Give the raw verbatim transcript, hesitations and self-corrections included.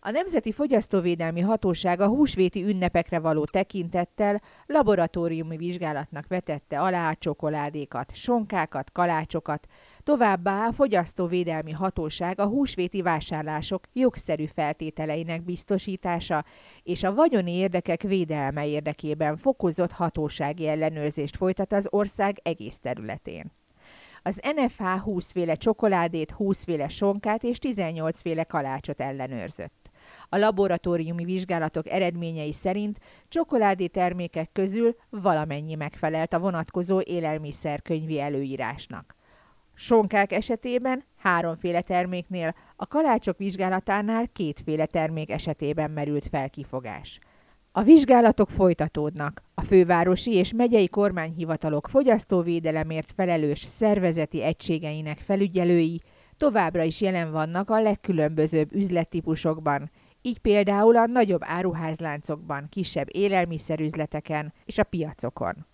A Nemzeti Fogyasztóvédelmi Hatóság a húsvéti ünnepekre való tekintettel laboratóriumi vizsgálatnak vetette alá a csokoládékat, sonkákat, kalácsokat, továbbá a Fogyasztóvédelmi Hatóság a húsvéti vásárlások jogszerű feltételeinek biztosítása és a vagyoni érdekek védelme érdekében fokozott hatósági ellenőrzést folytat az ország egész területén. Az en ef há húszféle csokoládét, húszféle sonkát és tizennyolcféle kalácsot ellenőrzött. A laboratóriumi vizsgálatok eredményei szerint csokoládé termékek közül valamennyi megfelelt a vonatkozó élelmiszerkönyvi előírásnak. Sonkák esetében háromféle terméknél, a kalácsok vizsgálatánál kétféle termék esetében merült fel kifogás. A vizsgálatok folytatódnak. A fővárosi és megyei kormányhivatalok fogyasztóvédelemért felelős szervezeti egységeinek felügyelői továbbra is jelen vannak a legkülönbözőbb üzlettípusokban, így például a nagyobb áruházláncokban, kisebb élelmiszerüzleteken és a piacokon.